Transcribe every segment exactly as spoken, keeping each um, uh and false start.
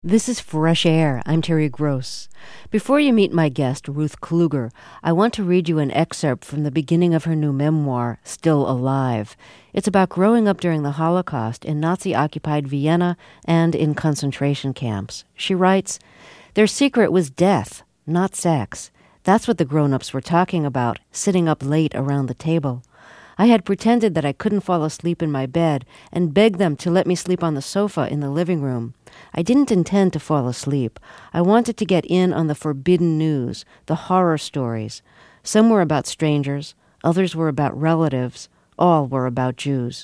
This is Fresh Air. I'm Terry Gross. Before you meet my guest, Ruth Kluger, I want to read you an excerpt from the beginning of her new memoir, Still Alive. It's about growing up during the Holocaust in Nazi-occupied Vienna and in concentration camps. She writes, "Their secret was death, not sex. That's what the grown-ups were talking about, sitting up late around the table. I had pretended that I couldn't fall asleep in my bed and begged them to let me sleep on the sofa in the living room. I didn't intend to fall asleep. I wanted to get in on the forbidden news, the horror stories. Some were about strangers, others were about relatives, all were about Jews."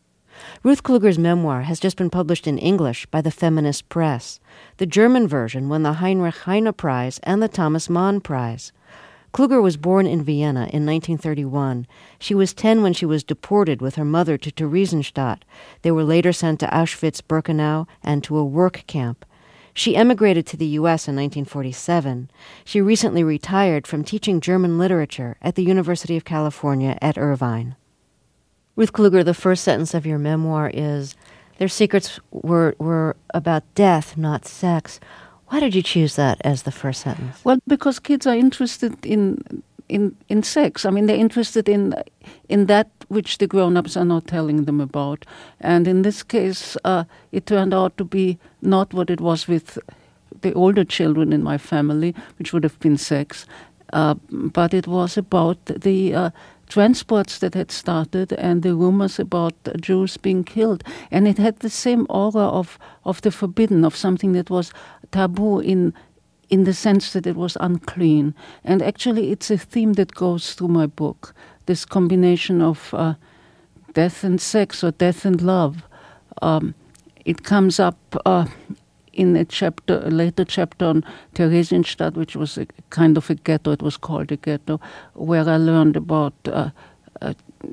Ruth Kluger's memoir has just been published in English by the Feminist Press. The German version won the Heinrich Heine Prize and the Thomas Mann Prize. Kluger was born in Vienna in nineteen thirty-one. She was ten when she was deported with her mother to Theresienstadt. They were later sent to Auschwitz-Birkenau and to a work camp. She emigrated to the U S in nineteen forty-seven. She recently retired from teaching German literature at the University of California at Irvine. Ruth Kluger, the first sentence of your memoir is, "Their secrets were, were about death, not sex." Why did you choose that as the first sentence? Well, because kids are interested in in in sex. I mean, they're interested in in that which the grown-ups are not telling them about. And in this case, uh, it turned out to be not what it was with the older children in my family, which would have been sex, uh, but it was about the uh, transports that had started and the rumors about Jews being killed. And it had the same aura of, of the forbidden, of something that was taboo in in the sense that it was unclean. And actually it's a theme that goes through my book, this combination of uh, death and sex or death and love. Um, it comes up uh, in a chapter, a later chapter on Theresienstadt, which was a kind of a ghetto, it was called a ghetto, where I learned about uh, uh,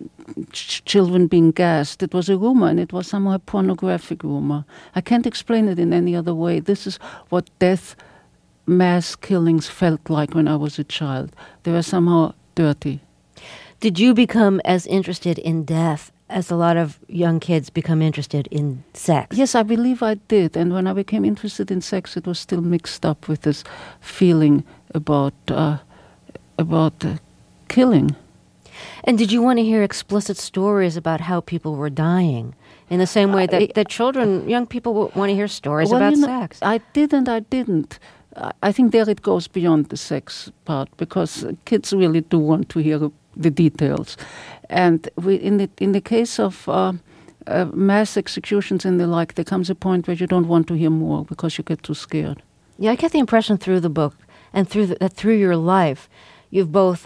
ch- children being gassed. It was a rumor, and it was somehow a pornographic rumor. I can't explain it in any other way. This is what death, mass killings felt like when I was a child. They were somehow dirty. Did you become as interested in death as a lot of young kids become interested in sex? Yes, I believe I did. And when I became interested in sex, it was still mixed up with this feeling about uh, about uh, killing. And did you want to hear explicit stories about how people were dying? In the same way that, I, that children, young people want to hear stories well, about you know, sex. I did and I didn't. I think there it goes beyond the sex part, because kids really do want to hear the details. And we, in the in the case of uh, uh, mass executions and the like, there comes a point where you don't want to hear more because you get too scared. Yeah, I get the impression through the book and through the, that through your life, you've both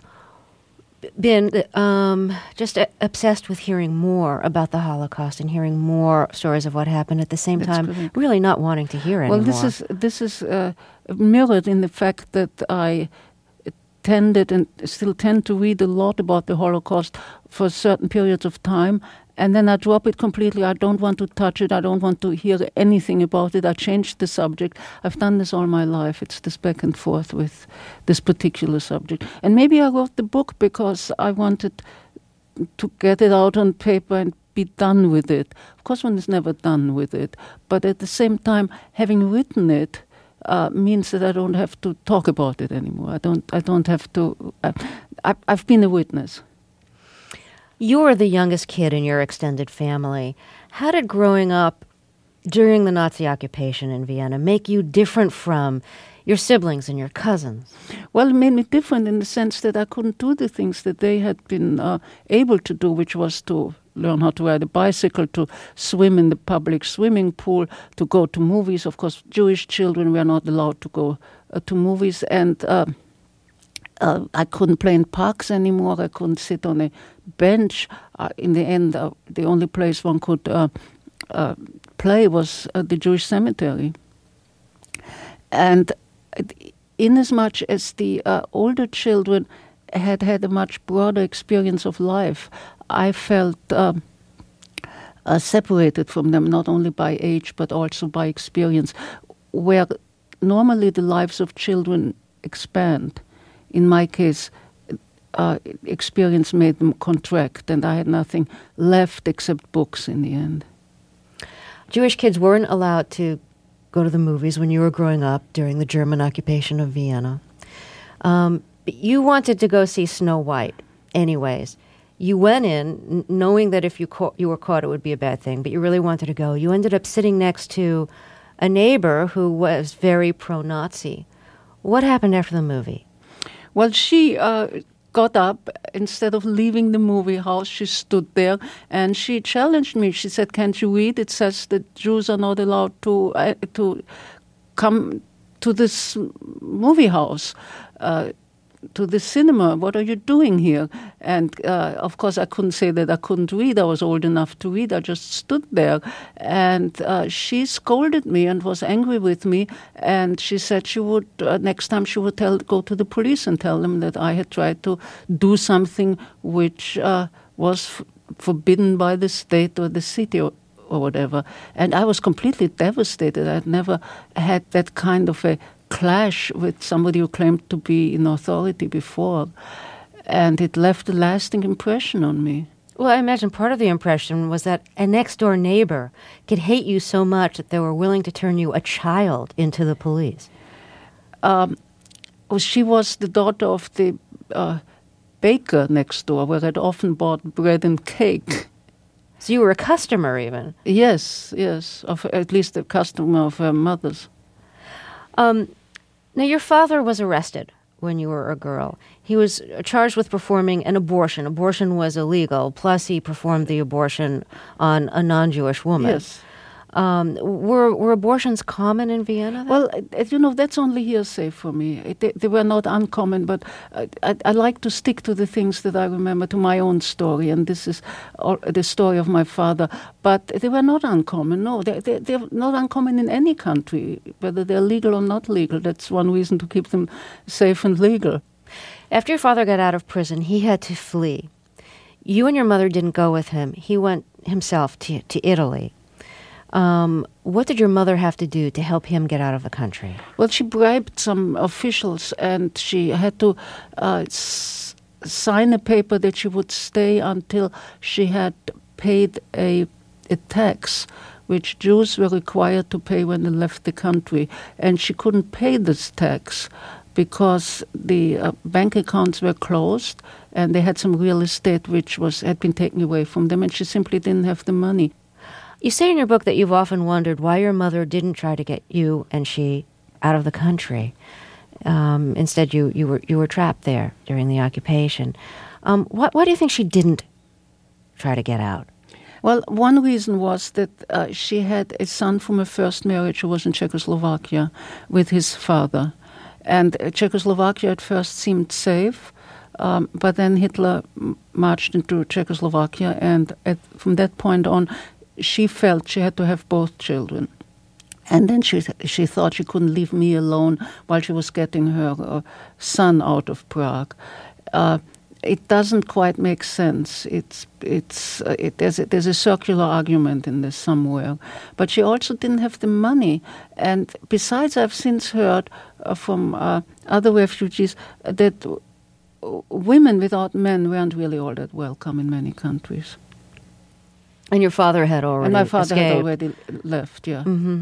been um, just a- obsessed with hearing more about the Holocaust and hearing more stories of what happened at the same That's time, correct. really not wanting to hear anymore. Well, this is this is uh, mirrored in the fact that I tended and still tend to read a lot about the Holocaust for certain periods of time, and then I drop it completely. I don't want to touch it. I don't want to hear anything about it. I changed the subject. I've done this all my life. It's this back and forth with this particular subject. And maybe I wrote the book because I wanted to get it out on paper and be done with it. Of course, one is never done with it. But at the same time, having written it, Uh, means that I don't have to talk about it anymore. I don't. I don't have to. Uh, I, I've been a witness. You're the youngest kid in your extended family. How did growing up during the Nazi occupation in Vienna make you different from your siblings and your cousins? Well, it made me different in the sense that I couldn't do the things that they had been uh, able to do, which was to learn how to ride a bicycle, to swim in the public swimming pool, to go to movies. Of course, Jewish children were not allowed to go uh, to movies. And uh, uh, I couldn't play in parks anymore. I couldn't sit on a bench. Uh, in the end, uh, the only place one could uh, uh, play was uh, the Jewish cemetery. And inasmuch as the uh, older children had had a much broader experience of life, I felt um, uh, separated from them, not only by age, but also by experience, where normally the lives of children expand. In my case, uh, experience made them contract, and I had nothing left except books in the end. Jewish kids weren't allowed to go to the movies when you were growing up during the German occupation of Vienna. Um, but you wanted to go see Snow White anyways. You went in n- knowing that if you, ca- you were caught, it would be a bad thing, but you really wanted to go. You ended up sitting next to a neighbor who was very pro-Nazi. What happened after the movie? Well, she uh, got up. Instead of leaving the movie house, she stood there and she challenged me. She said, "Can't you read? It says that Jews are not allowed to uh, to come to this movie house, uh, to the cinema. What are you doing here?" And uh, of course, I couldn't say that I couldn't read. I was old enough to read. I just stood there. And uh, she scolded me and was angry with me. And she said she would, uh, next time she would tell, go to the police and tell them that I had tried to do something which uh, was f- forbidden by the state or the city or, or whatever. And I was completely devastated. I'd never had that kind of a clash with somebody who claimed to be in authority before, and it left a lasting impression on me. Well, I imagine part of the impression was that a next-door neighbor could hate you so much that they were willing to turn you, a child, into the police. Um, well, she was the daughter of the uh, baker next door, where I'd often bought bread and cake. So you were a customer, even? Yes, yes, of at least a customer of her mother's. Um, now, your father was arrested when you were a girl. He was charged with performing an abortion. Abortion was illegal, plus he performed the abortion on a non-Jewish woman. Yes. Um, were were abortions common in Vienna then? Well, uh, you know, that's only hearsay for me. It, they, they were not uncommon, but I, I, I like to stick to the things that I remember, to my own story, and this is all, the story of my father. But they were not uncommon, no. They, they, they're not uncommon in any country, whether they're legal or not legal. That's one reason to keep them safe and legal. After your father got out of prison, he had to flee. You and your mother didn't go with him. He went himself to, to Italy. Um, what did your mother have to do to help him get out of the country? Well, she bribed some officials, and she had to uh, s- sign a paper that she would stay until she had paid a, a tax, which Jews were required to pay when they left the country. And she couldn't pay this tax because the uh, bank accounts were closed, and they had some real estate which was had been taken away from them, and she simply didn't have the money. You say in your book that you've often wondered why your mother didn't try to get you and she out of the country. Um, instead, you, you were you were trapped there during the occupation. Um, what, why do you think she didn't try to get out? Well, one reason was that uh, she had a son from her first marriage who was in Czechoslovakia with his father. And uh, Czechoslovakia at first seemed safe, um, but then Hitler m- marched into Czechoslovakia, and at, from that point on, she felt she had to have both children. And then she she thought she couldn't leave me alone while she was getting her uh, son out of Prague. Uh, it doesn't quite make sense. It's it's uh, it, there's a, there's a circular argument in this somewhere. But she also didn't have the money. And besides, I've since heard uh, from uh, other refugees that w- women without men weren't really all that welcome in many countries. And your father had already And my father escaped. had already left, yeah. Mm-hmm,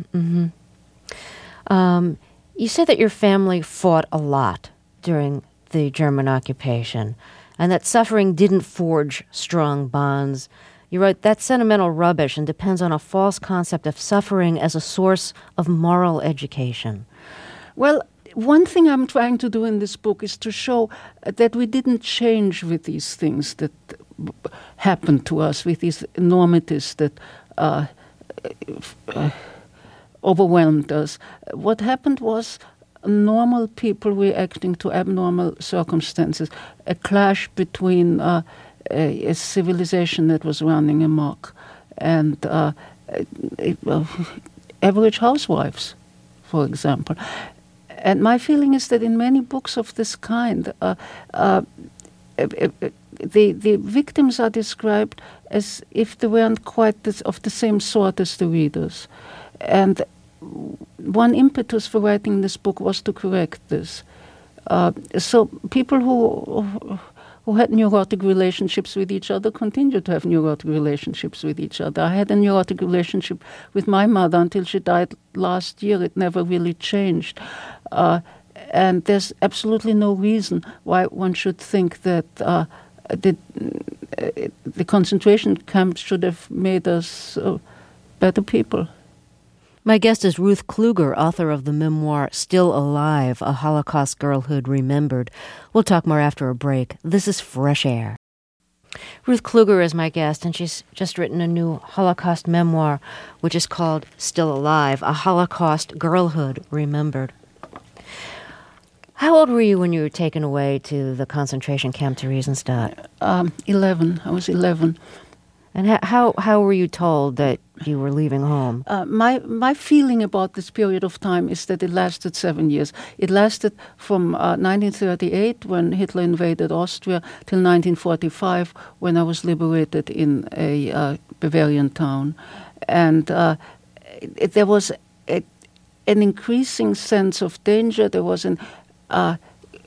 mm-hmm. Um, you said that your family fought a lot during the German occupation and that suffering didn't forge strong bonds. You wrote, that's sentimental rubbish and depends on a false concept of suffering as a source of moral education. Well, one thing I'm trying to do in this book is to show that we didn't change with these things that happened to us, with these enormities that uh, uh, overwhelmed us. What happened was normal people reacting to abnormal circumstances, a clash between uh, a, a civilization that was running amok and uh, uh, average housewives, for example. And my feeling is that in many books of this kind, uh, uh, the the victims are described as if they weren't quite this, of the same sort as the readers. And one impetus for writing this book was to correct this. Uh, so people who who had neurotic relationships with each other continue to have neurotic relationships with each other. I had a neurotic relationship with my mother until she died last year. It never really changed. Uh, and there's absolutely no reason why one should think that uh, the, uh, the concentration camps should have made us uh, better people. My guest is Ruth Kluger, author of the memoir Still Alive, A Holocaust Girlhood Remembered. We'll talk more after a break. This is Fresh Air. Ruth Kluger is my guest, and she's just written a new Holocaust memoir, which is called Still Alive, A Holocaust Girlhood Remembered. How old were you when you were taken away to the concentration camp Theresienstadt? Um, eleven. I was eleven. And how, how how were you told that you were leaving home? Uh, my my feeling about this period of time is that it lasted seven years. It lasted from uh, nineteen thirty-eight, when Hitler invaded Austria, till nineteen forty-five, when I was liberated in a uh, Bavarian town. And uh, it, there was a, an increasing sense of danger. There was an uh,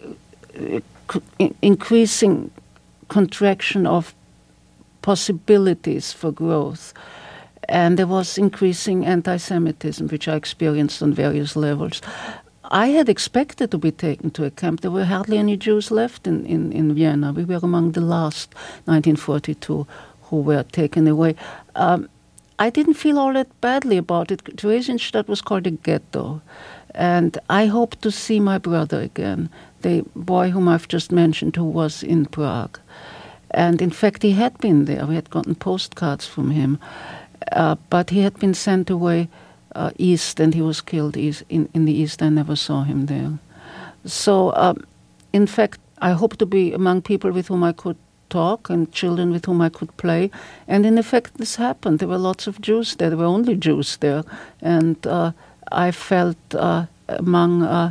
increasing contraction of possibilities for growth. And there was increasing anti-Semitism, which I experienced on various levels. I had expected to be taken to a camp. There were hardly any Jews left in, in, in Vienna. We were among the last, nineteen forty-two, who were taken away. Um, I didn't feel all that badly about it. Theresienstadt was called a ghetto. And I hoped to see my brother again, the boy whom I've just mentioned, who was in Prague. And in fact, he had been there. We had gotten postcards from him. Uh, but he had been sent away uh, east, and he was killed east, in, in the east. I never saw him there. So, um, in fact, I hope to be among people with whom I could talk and children with whom I could play. And in effect, this happened. There were lots of Jews there. There were only Jews there. And uh, I felt uh, among uh,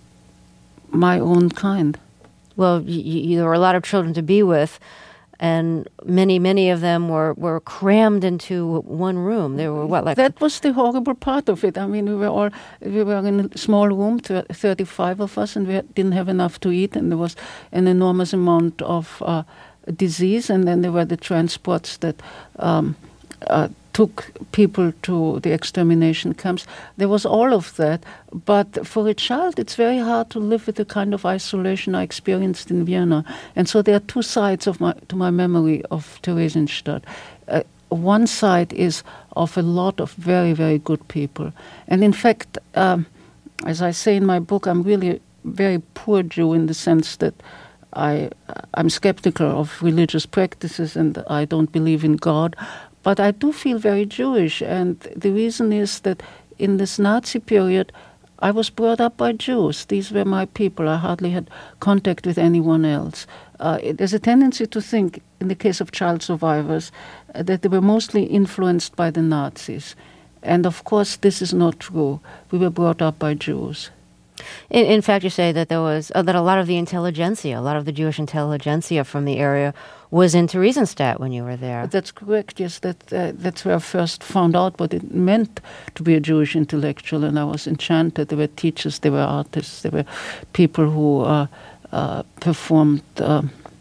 my own kind. Well, y- y- there were a lot of children to be with, and many, many of them were, were crammed into one room. There were what, like that was the horrible part of it. I mean, we were all we were in a small room, thirty-five of us, and we didn't have enough to eat, and there was an enormous amount of uh, disease, and then there were the transports that um, uh, took people to the extermination camps. There was all of that, but for a child, it's very hard to live with the kind of isolation I experienced in Vienna. And so there are two sides of my to my memory of Theresienstadt. Uh, one side is of a lot of very, very good people. And in fact, um, as I say in my book, I'm really a very poor Jew in the sense that I, I'm skeptical of religious practices and I don't believe in God. But I do feel very Jewish, and the reason is that in this Nazi period, I was brought up by Jews. These were my people. I hardly had contact with anyone else. Uh, it, there's a tendency to think, in the case of child survivors, uh, that they were mostly influenced by the Nazis. And of course, this is not true. We were brought up by Jews. In, in fact, you say that there was uh, that a lot of the intelligentsia, a lot of the Jewish intelligentsia from the area was in Theresienstadt when you were there. That's correct, yes. That uh, that's where I first found out what it meant to be a Jewish intellectual, and I was enchanted. There were teachers, there were artists, there were people who uh, uh, performed uh,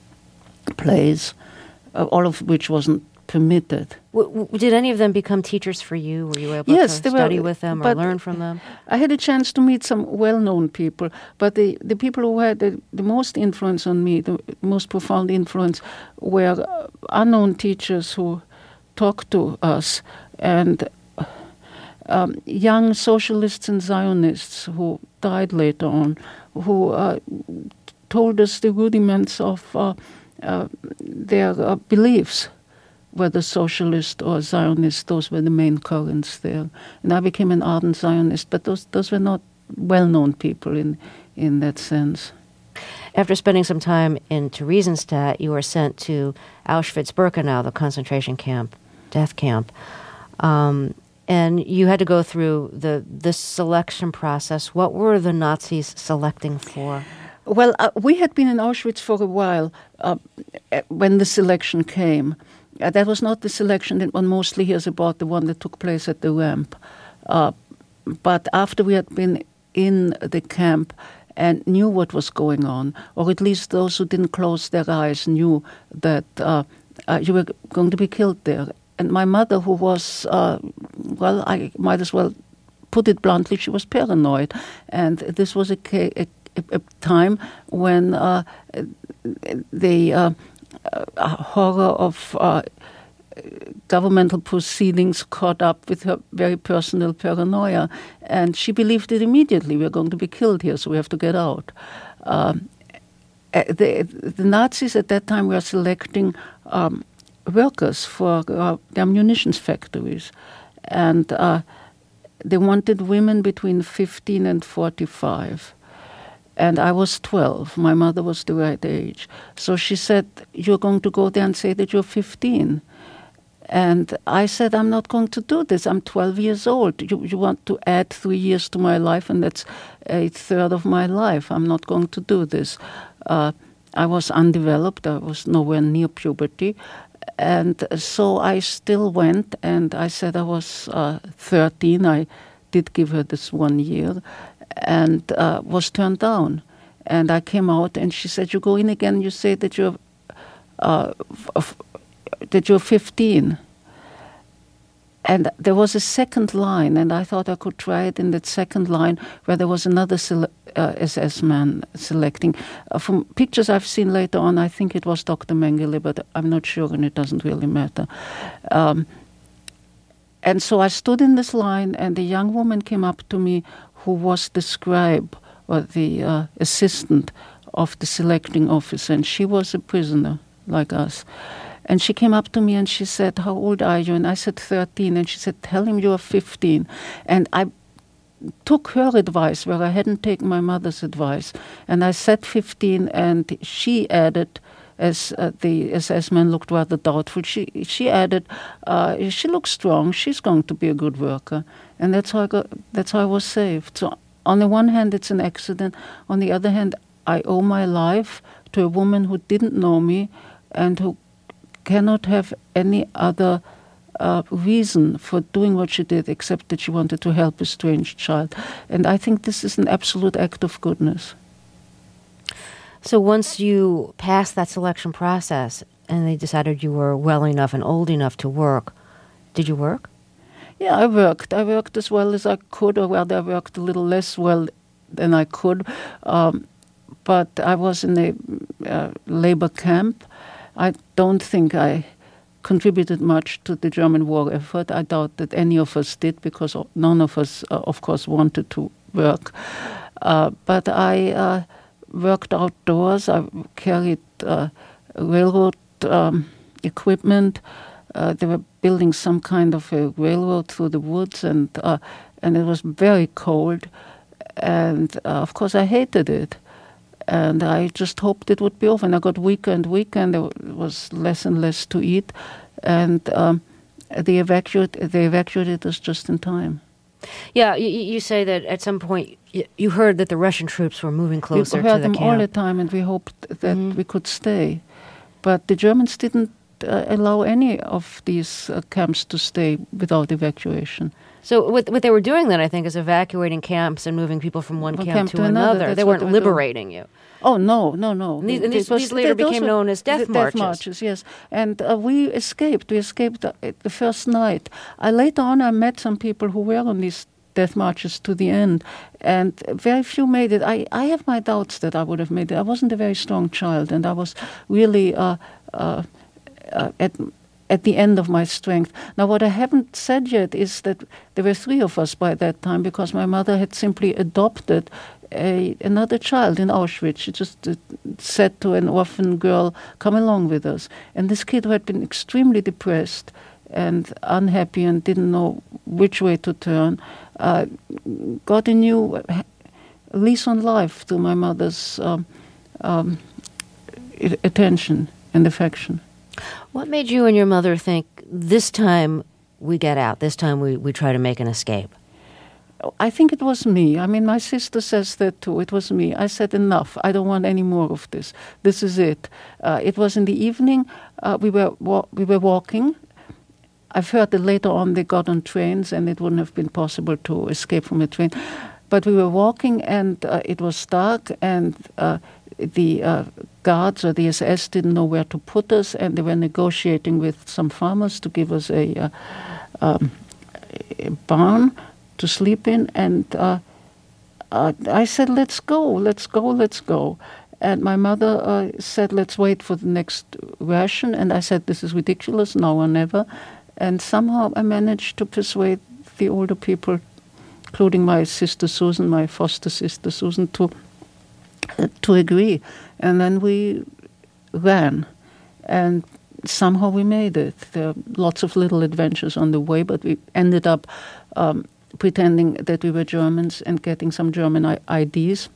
plays, uh, all of which wasn't permitted. W- w- did any of them become teachers for you? Were you able yes, to study with them or learn from them? I had a chance to meet some well-known people, but the, the people who had the, the most influence on me, the most profound influence, were unknown teachers who talked to us, and um, young socialists and Zionists who died later on, who uh, told us the rudiments of uh, uh, their uh, beliefs. Whether socialist or Zionist, those were the main currents there. And I became an ardent Zionist, but those those were not well-known people in, in that sense. After spending some time in Theresienstadt, you were sent to Auschwitz-Birkenau, the concentration camp, death camp. Um, and you had to go through the this selection process. What were the Nazis selecting for? Well, uh, we had been in Auschwitz for a while uh, when the selection came. Uh, that was not the selection that one mostly hears about, the one that took place at the ramp. Uh, but after we had been in the camp and knew what was going on, or at least those who didn't close their eyes knew that uh, uh, you were going to be killed there. And my mother, who was, uh, well, I might as well put it bluntly, she was paranoid. And this was a, a, a time when uh, the uh, uh, horror of uh, governmental proceedings caught up with her very personal paranoia. And she believed it immediately. We're going to be killed here, so we have to get out. Um, the, the Nazis at that time were selecting um, workers for uh, their munitions factories. And uh, they wanted women between fifteen and forty-five. And I was twelve. My mother was the right age. So she said, you're going to go there and say that you're fifteen. And I said, I'm not going to do this. I'm twelve years old. You, you want to add three years to my life, and that's a third of my life. I'm not going to do this. Uh, I was undeveloped. I was nowhere near puberty. And so I still went, and I said I was uh, thirteen. I did give her this one year, and uh, was turned down. And I came out, and she said, you go in again, you say that you're, uh, f- that you're fifteen. And there was a second line, and I thought I could try it in that second line, where there was another sele- uh, S S man selecting. Uh, from pictures I've seen later on, I think it was Doctor Mengele, but I'm not sure, and it doesn't really matter. Um, and so I stood in this line, and a young woman came up to me who was the scribe, or the uh, assistant of the selecting officer, and she was a prisoner, like us. And she came up to me and she said, how old are you? And I said, thirteen. And she said, tell him you're fifteen. And I took her advice where I hadn't taken my mother's advice. And I said fifteen, and she added, as uh, the S S man looked rather doubtful, she she added, uh, she looks strong, she's going to be a good worker. And that's how I got, that's how I was saved. So on the one hand, it's an accident. On the other hand, I owe my life to a woman who didn't know me and who cannot have any other uh, reason for doing what she did except that she wanted to help a strange child. And I think this is an absolute act of goodness. So once you passed that selection process and they decided you were well enough and old enough to work, did you work? Yeah, I worked. I worked as well as I could, or rather I worked a little less well than I could. Um, but I was in a uh, labor camp. I don't think I contributed much to the German war effort. I doubt that any of us did, because none of us, uh, of course, wanted to work. Uh, but I uh, worked outdoors. I carried uh, railroad um, equipment. Uh, they were building some kind of a railroad through the woods, and uh, and it was very cold. And uh, of course, I hated it. And I just hoped it would be over. And I got weaker and weaker, and there was less and less to eat. And um, they, evacuate, they evacuated us just in time. Yeah, you, you say that at some point you heard that the Russian troops were moving closer to the camp. We heard them all the time, and we hoped that mm-hmm. we could stay. But the Germans didn't uh, allow any of these uh, camps to stay without evacuation. So what what they were doing then, I think, is evacuating camps and moving people from one, one camp, camp to, to another. another. They weren't they liberating doing. you. Oh, no, no, no. And these, and these, was, these later became were, known as death the, marches. Death marches, yes. And uh, we escaped. We escaped the, the first night. I, later on, I met some people who were on these death marches to the end, and very few made it. I, I have my doubts that I would have made it. I wasn't a very strong child, and I was really uh, uh, uh, at... at the end of my strength. Now, what I haven't said yet is that there were three of us by that time, because my mother had simply adopted a, another child in Auschwitz. She just uh, said to an orphan girl, come along with us. And this kid, who had been extremely depressed and unhappy and didn't know which way to turn, uh, got a new lease on life through my mother's um, um, attention and affection. What made you and your mother think, this time we get out, this time we, we try to make an escape? I think it was me. I mean, my sister says that too. It was me. I said, enough. I don't want any more of this. This is it. Uh, it was in the evening. Uh, we were wa- we were walking. I've heard that later on they got on trains, and it wouldn't have been possible to escape from a train. but we were walking, and uh, it was dark, and uh, the uh, guards or the S S didn't know where to put us, and they were negotiating with some farmers to give us a, uh, um, a barn to sleep in. And uh, uh, I said, let's go, let's go, let's go. And my mother uh, said, let's wait for the next ration. And I said, this is ridiculous, now or never. And somehow I managed to persuade the older people, including my sister Susan, my foster sister Susan, to uh, to agree. And then we ran. And somehow we made it. There are lots of little adventures on the way, but we ended up um, pretending that we were Germans and getting some German I- I Ds.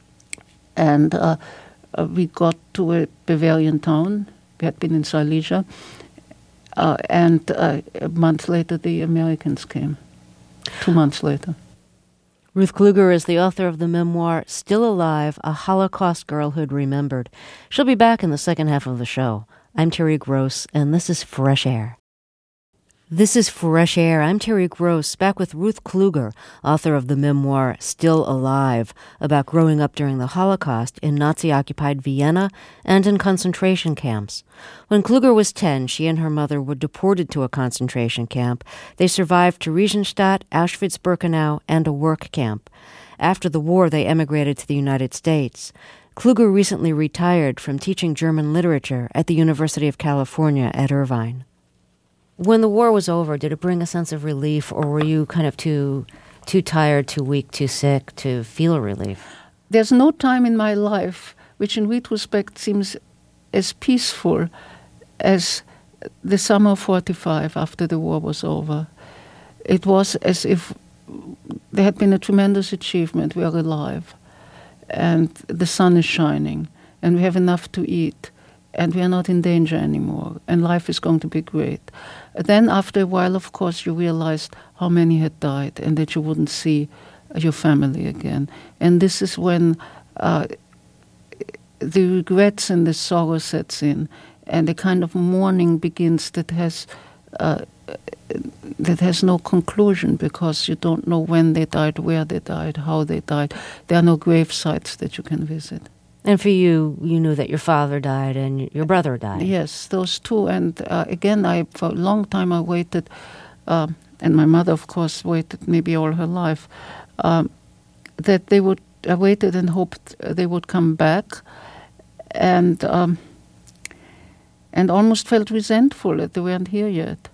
And uh, uh, we got to a Bavarian town. We had been in Silesia. Uh, and uh, a month later, the Americans came. Two months later. Ruth Kluger is the author of the memoir Still Alive, A Holocaust Girlhood Remembered. She'll be back in the second half of the show. I'm Terry Gross, and this is Fresh Air. This is Fresh Air. I'm Terry Gross, back with Ruth Kluger, author of the memoir Still Alive, about growing up during the Holocaust in Nazi-occupied Vienna and in concentration camps. When Kluger was ten, she and her mother were deported to a concentration camp. They survived Theresienstadt, Auschwitz-Birkenau, and a work camp. After the war, they emigrated to the United States. Kluger recently retired from teaching German literature at the University of California at Irvine. When the war was over, did it bring a sense of relief, or were you kind of too too tired, too weak, too sick to feel relief? There's no time in my life which in retrospect seems as peaceful as the summer of forty-five after the war was over. It was as if there had been a tremendous achievement. We are alive, and the sun is shining, and we have enough to eat, and we are not in danger anymore, and life is going to be great. Then after a while, of course, you realized how many had died and that you wouldn't see your family again. And this is when uh, the regrets and the sorrow sets in, and a kind of mourning begins that has uh, that has no conclusion, because you don't know when they died, where they died, how they died. There are no grave sites that you can visit. And for you, you knew that your father died and your brother died. Yes, those two. And uh, again, I for a long time I waited, uh, and my mother, of course, waited maybe all her life, um, that they would, I waited and hoped they would come back, and um, and almost felt resentful that they weren't here yet.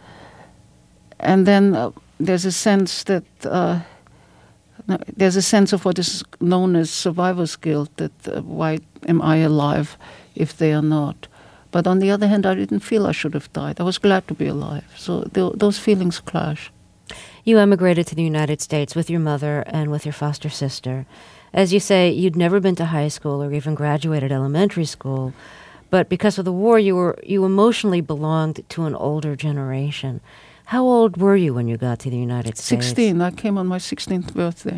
And then uh, there's a sense that... Uh, No, there's a sense of what is known as survivor's guilt, that uh, why am I alive if they are not? But on the other hand, I didn't feel I should have died. I was glad to be alive. So th- those feelings clash. You emigrated to the United States with your mother and with your foster sister. As you say, you'd never been to high school or even graduated elementary school, but because of the war, you were you emotionally belonged to an older generation. How old were you when you got to the United States? Sixteen. I came on my sixteenth birthday.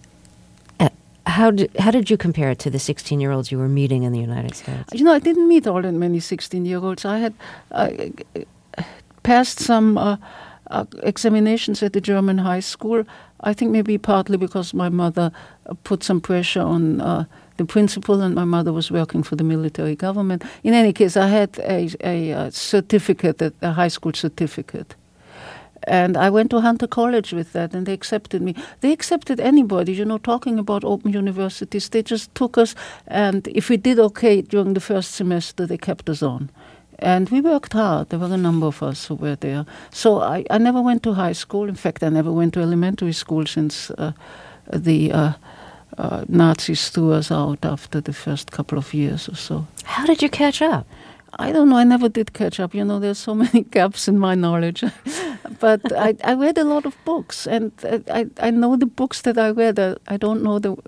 Uh, how did how did you compare it to the sixteen-year-olds you were meeting in the United States? You know, I didn't meet all that many sixteen-year-olds. I had uh, passed some uh, uh, examinations at the German high school. I think maybe partly because my mother uh, put some pressure on uh, the principal, and my mother was working for the military government. In any case, I had a, a, a certificate, a high school certificate. And I went to Hunter College with that, and they accepted me. They accepted anybody, you know, talking about open universities. They just took us, and if we did okay during the first semester, they kept us on. And we worked hard. There were a number of us who were there. So I, I never went to high school. In fact, I never went to elementary school since uh, the uh, uh, Nazis threw us out after the first couple of years or so. How did you catch up? I don't know. I never did catch up. You know, there's so many gaps in my knowledge. But I, I read a lot of books, and I, I know the books that I read. I, I don't know the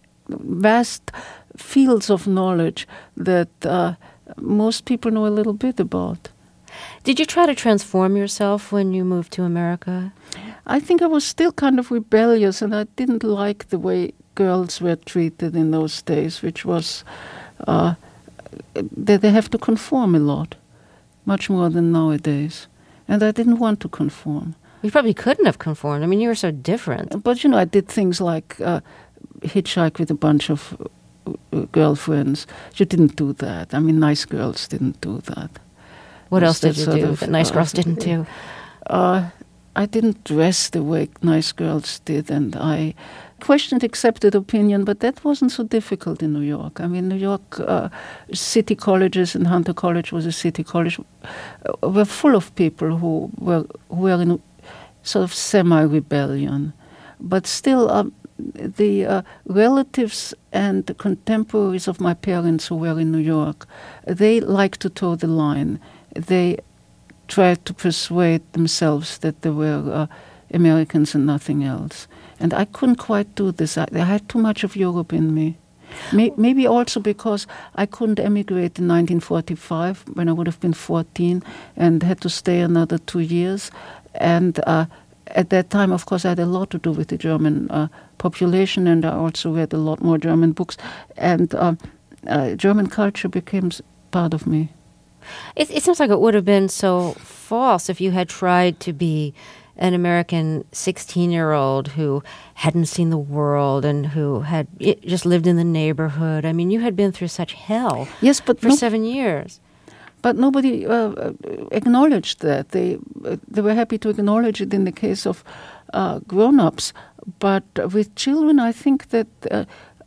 vast fields of knowledge that uh, most people know a little bit about. Did you try to transform yourself when you moved to America? I think I was still kind of rebellious, and I didn't like the way girls were treated in those days, which was uh, that they have to conform a lot, much more than nowadays. And I didn't want to conform. You probably couldn't have conformed. I mean, you were so different. But, you know, I did things like uh, hitchhike with a bunch of uh, girlfriends. You didn't do that. I mean, nice girls didn't do that. What Was else did that you sort do of, that nice uh, girls didn't do? Uh, I didn't dress the way nice girls did, and I questioned accepted opinion, but that wasn't so difficult in New York. I mean, New York uh, city colleges, and Hunter College was a city college, uh, were full of people who were who were in sort of semi-rebellion. But still, um, the uh, relatives and the contemporaries of my parents who were in New York, they liked to toe the line. They tried to persuade themselves that they were uh, Americans and nothing else. And I couldn't quite do this. I, I had too much of Europe in me. May, maybe also because I couldn't emigrate in nineteen forty-five when I would have been fourteen and had to stay another two years. And uh, at that time, of course, I had a lot to do with the German uh, population, and I also read a lot more German books. And uh, uh, German culture became part of me. It, it seems like it would have been so false if you had tried to be an American sixteen-year-old who hadn't seen the world and who had it, just lived in the neighborhood. I mean, you had been through such hell yes, but for no, seven years. But nobody uh, acknowledged that. They uh, they were happy to acknowledge it in the case of uh, grown-ups. But with children, I think that uh,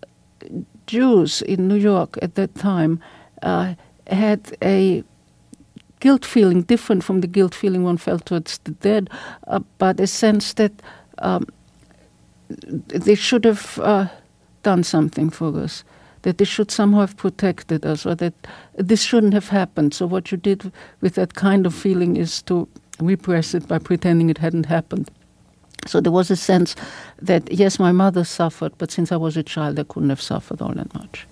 Jews in New York at that time uh, had a guilt feeling different from the guilt feeling one felt towards the dead, uh, but a sense that um, they should have uh, done something for us, that they should somehow have protected us, or that this shouldn't have happened. So what you did with that kind of feeling is to repress it by pretending it hadn't happened. So there was a sense that, yes, my mother suffered, but since I was a child, I couldn't have suffered all that much.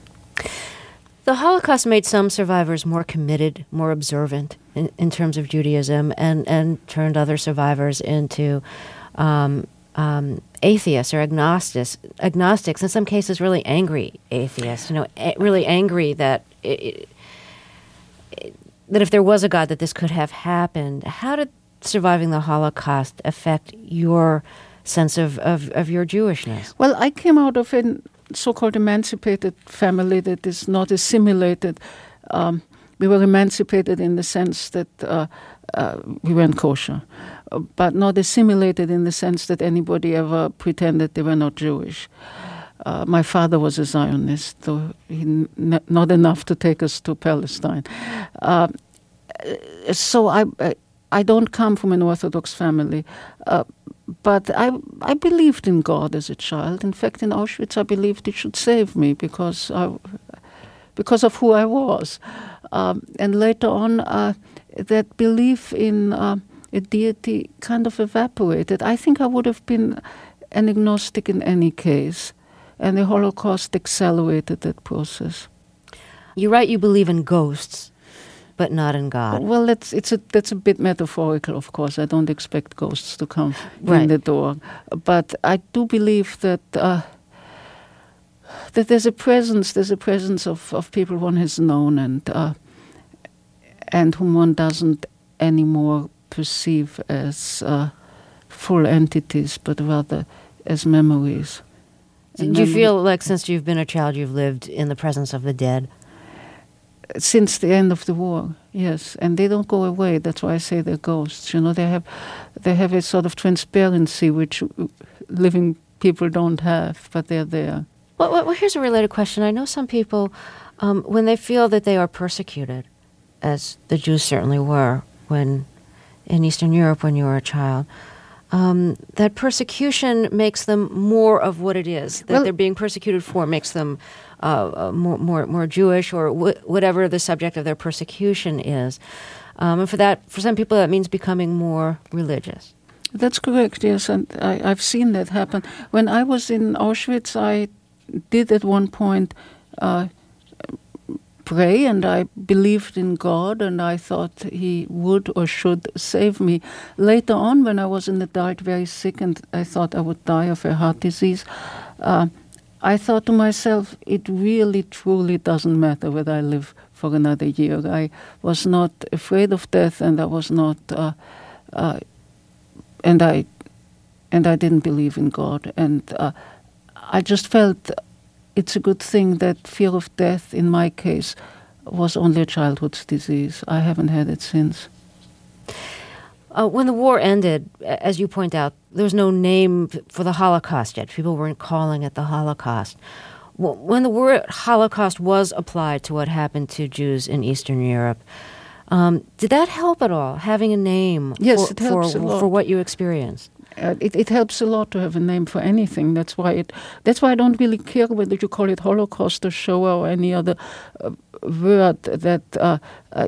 The Holocaust made some survivors more committed, more observant in, in terms of Judaism, and, and turned other survivors into um, um, atheists or agnostics, agnostics, in some cases really angry atheists, you know, a- really angry that it, it, that if there was a God, that this could have happened. How did surviving the Holocaust affect your sense of, of, of your Jewishness? Well, I came out of an so-called emancipated family that is not assimilated. Um, we were emancipated in the sense that uh, uh, we weren't kosher, uh, but not assimilated in the sense that anybody ever pretended they were not Jewish. Uh, my father was a Zionist, though he n- not enough to take us to Palestine. Uh, so I, I don't come from an Orthodox family. Uh, But I I believed in God as a child. In fact, in Auschwitz, I believed He should save me because I, because of who I was. Um, and later on, uh, that belief in uh, a deity kind of evaporated. I think I would have been an agnostic in any case, and the Holocaust accelerated that process. You write you believe in ghosts, but not in God. Well, that's it's a that's a bit metaphorical, of course. I don't expect ghosts to come Right. in the door, but I do believe that uh, that there's a presence. There's a presence of, of people one has known and uh, and whom one doesn't anymore perceive as uh, full entities, but rather as memories. Do And you memory- feel like since you've been a child, you've lived in the presence of the dead? Since the end of the war, yes, and they don't go away. That's why I say they're ghosts. You know, they have, they have a sort of transparency which living people don't have, but they're there. Well, well, well, here's a related question. I know some people, um, when they feel that they are persecuted, as the Jews certainly were when in Eastern Europe when you were a child, um, that persecution makes them more of what it is. That Well- they're being persecuted for makes them uh, uh, more, more, more Jewish, or wh- whatever the subject of their persecution is. Um, and for that, for some people, that means becoming more religious. That's correct, yes, and I, I've seen that happen. When I was in Auschwitz, I did at one point uh, pray, and I believed in God, and I thought He would or should save me. Later on, when I was an adult, very sick, and I thought I would die of a heart disease, uh, I thought to myself, it really, truly doesn't matter whether I live for another year. I was not afraid of death, and I was not... Uh, uh, and I and I didn't believe in God, and uh, I just felt it's a good thing that fear of death, in my case, was only a childhood disease. I haven't had it since. Uh, when the war ended, as you point out, there was no name for the Holocaust yet. People weren't calling it the Holocaust. When the word Holocaust was applied to what happened to Jews in Eastern Europe, um, did that help at all, having a name yes, for, it helps for, a lot. for what you experienced? Uh, it, it helps a lot to have a name for anything. That's why it. That's why I don't really care whether you call it Holocaust or Shoah or any other uh, word that uh, uh,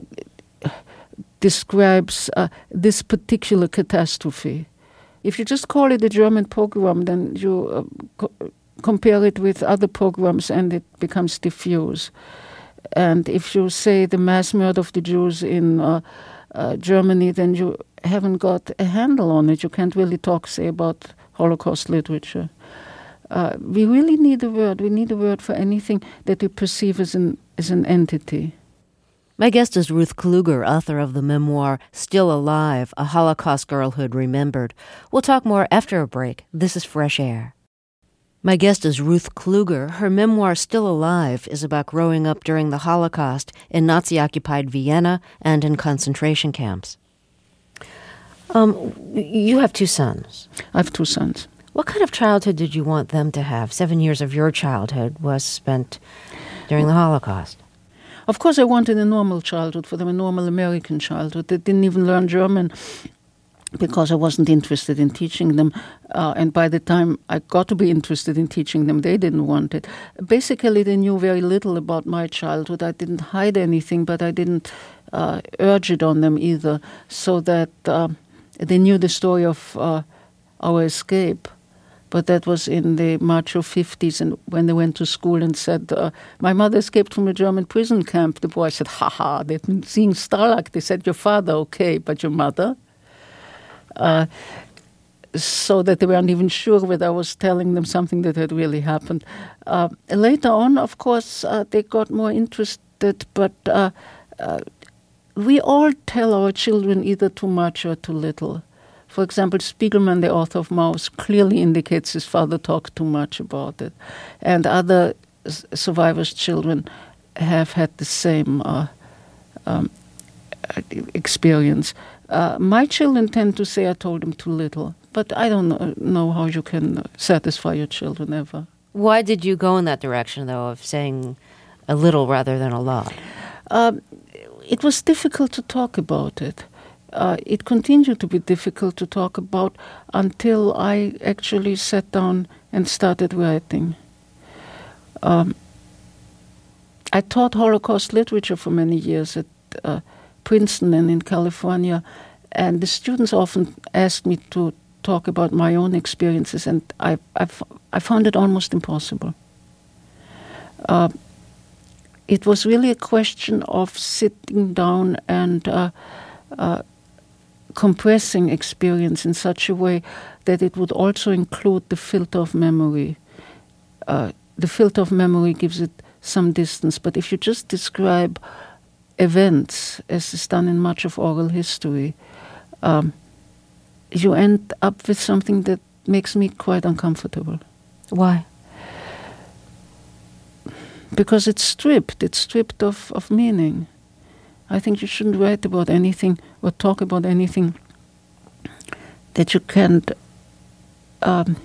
describes uh, this particular catastrophe. If you just call it a German pogrom, then you uh, co- compare it with other pogroms and it becomes diffuse. And if you say the mass murder of the Jews in uh, uh, Germany, then you haven't got a handle on it. You can't really talk, say, about Holocaust literature. Uh, we really need a word. We need a word for anything that we perceive as an as an entity. My guest is Ruth Kluger, author of the memoir Still Alive, A Holocaust Girlhood Remembered. We'll talk more after a break. This is Fresh Air. My guest is Ruth Kluger. Her memoir, Still Alive, is about growing up during the Holocaust in Nazi-occupied Vienna and in concentration camps. Um, you have two sons. I have two sons. What kind of childhood did you want them to have? Seven years of your childhood was spent during the Holocaust. Of course, I wanted a normal childhood for them, a normal American childhood. They didn't even learn German because I wasn't interested in teaching them. Uh, and by the time I got to be interested in teaching them, they didn't want it. Basically, they knew very little about my childhood. I didn't hide anything, but I didn't uh, urge it on them either, so that uh, they knew the story of uh, our escape. But that was in the macho fifties, and when they went to school and said, uh, my mother escaped from a German prison camp, the boy said, ha ha, they'd been seeing Stalag. They said, your father, okay, but your mother? Uh, so that they weren't even sure whether I was telling them something that had really happened. Uh, later on, of course, uh, they got more interested, but uh, uh, we all tell our children either too much or too little. For example, Spiegelman, the author of Maus, clearly indicates his father talked too much about it. And other s- survivors' children have had the same uh, um, experience. Uh, my children tend to say I told them too little, but I don't know, know how you can satisfy your children ever. Why did you go in that direction, though, of saying a little rather than a lot? Um, it was difficult to talk about it. Uh, it continued to be difficult to talk about until I actually sat down and started writing. Um, I taught Holocaust literature for many years at uh, Princeton and in California, and the students often asked me to talk about my own experiences, and I, I, I found it almost impossible. Uh, it was really a question of sitting down and uh, uh, compressing experience in such a way that it would also include the filter of memory. Uh, the filter of memory gives it some distance, but if you just describe events, as is done in much of oral history, um, you end up with something that makes me quite uncomfortable. Why? Because it's stripped. It's stripped of, of meaning. I think you shouldn't write about anything or talk about anything that you can't um,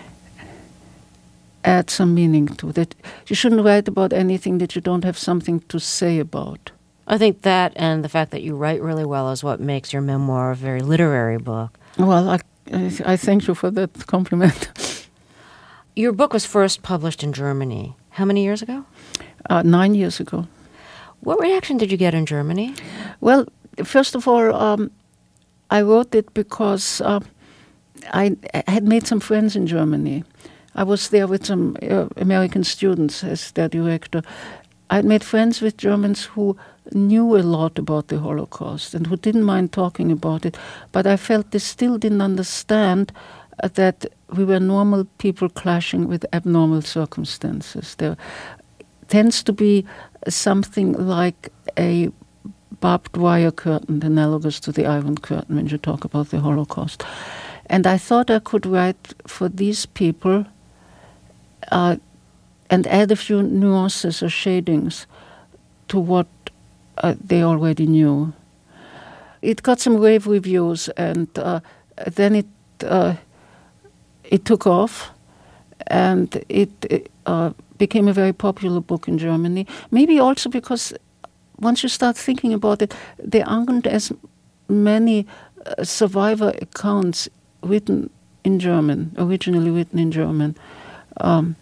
add some meaning to. That you shouldn't write about anything that you don't have something to say about. I think that and the fact that you write really well is what makes your memoir a very literary book. Well, I, I, I thank you for that compliment. Your book was first published in Germany. How many years ago? Uh, nine years ago. What reaction did you get in Germany? Well, first of all, um, I wrote it because uh, I, I had made some friends in Germany. I was there with some uh, American students as their director. I had made friends with Germans who knew a lot about the Holocaust and who didn't mind talking about it, but I felt they still didn't understand uh, that we were normal people clashing with abnormal circumstances. There tends to be something like a barbed wire curtain analogous to the Iron Curtain when you talk about the Holocaust. And I thought I could write for these people uh, and add a few nuances or shadings to what uh, they already knew. It got some rave reviews, and uh, then it uh, it took off, and it uh, became a very popular book in Germany. Maybe also because once you start thinking about it, there aren't as many uh, survivor accounts written in German, originally written in German, um,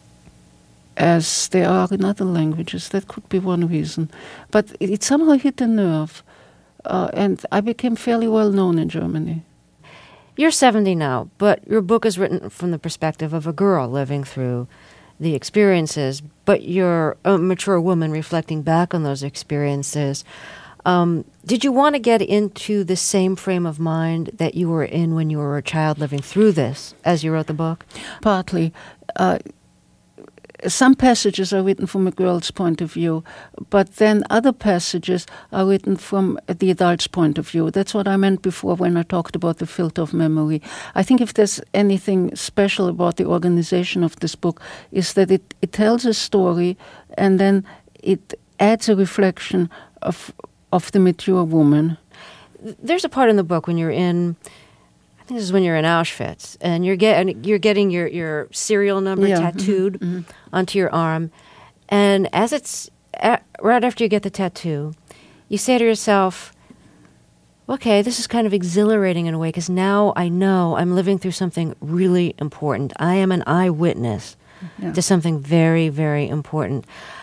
as there are in other languages. That could be one reason. But it, it somehow hit a nerve, uh, and I became fairly well known in Germany. You're seventy now, but your book is written from the perspective of a girl living through the experiences, but you're a mature woman reflecting back on those experiences. Um, did you want to get into the same frame of mind that you were in when you were a child living through this as you wrote the book? Partly. Uh, some passages are written from a girl's point of view, but then other passages are written from the adult's point of view. That's what I meant before when I talked about the filter of memory. I think if there's anything special about the organization of this book, is that it, it tells a story and then it adds a reflection of of the mature woman. There's a part in the book when you're in, I think this is when you're in Auschwitz, and you're getting you're getting your, your serial number yeah. tattooed mm-hmm. onto your arm, and as it's at, right after you get the tattoo, you say to yourself, "Okay, this is kind of exhilarating in a way because now I know I'm living through something really important. I am an eyewitness yeah. to something very, very important."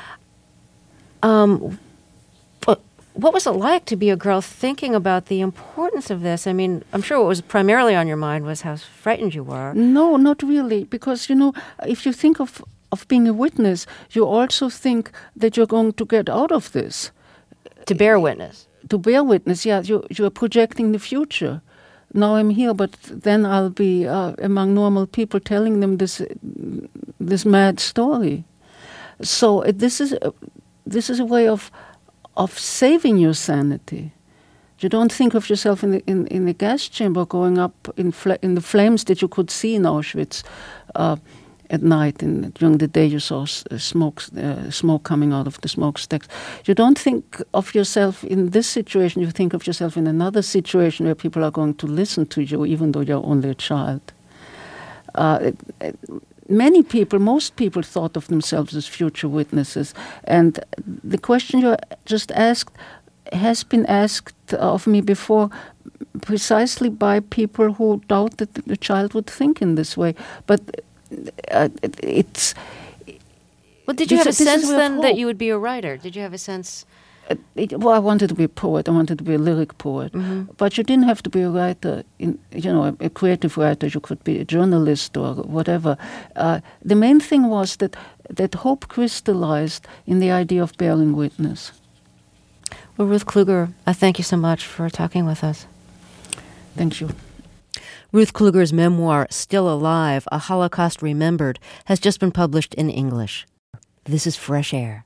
Um. What was it like to be a girl thinking about the importance of this? I mean, I'm sure what was primarily on your mind was how frightened you were. No, not really. Because, you know, if you think of, of being a witness, you also think that you're going to get out of this. To bear witness. To bear witness, yeah. You, you're projecting the future. Now I'm here, but then I'll be uh, among normal people telling them this this mad story. So uh, this is uh, this is a way of of saving your sanity. You don't think of yourself in the, in, in the gas chamber going up in fl- in the flames that you could see in Auschwitz uh, at night, and during the day you saw s- smoke, uh, smoke coming out of the smokestacks. You don't think of yourself in this situation, you think of yourself in another situation where people are going to listen to you even though you're only a child. Uh, it, it, Many people, most people thought of themselves as future witnesses. And the question you just asked has been asked of me before precisely by people who doubt that the child would think in this way. But uh, it, it's... Well, did you have a sense then that you would be a writer? Did you have a sense... Uh, it, well, I wanted to be a poet. I wanted to be a lyric poet. Mm-hmm. But you didn't have to be a writer, in, you know, a, a creative writer. You could be a journalist or whatever. Uh, the main thing was that, that hope crystallized in the idea of bearing witness. Well, Ruth Kluger, I thank you so much for talking with us. Thank you. Ruth Kluger's memoir, Still Alive, A Holocaust Remembered, has just been published in English. This is Fresh Air.